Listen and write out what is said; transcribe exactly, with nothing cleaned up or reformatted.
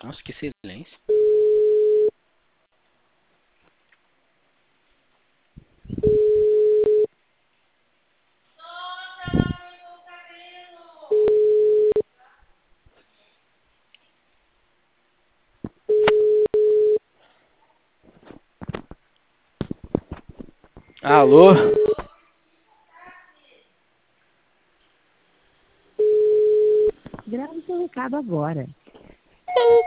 Nossa, que silêncio. Alô? Grave seu recado agora.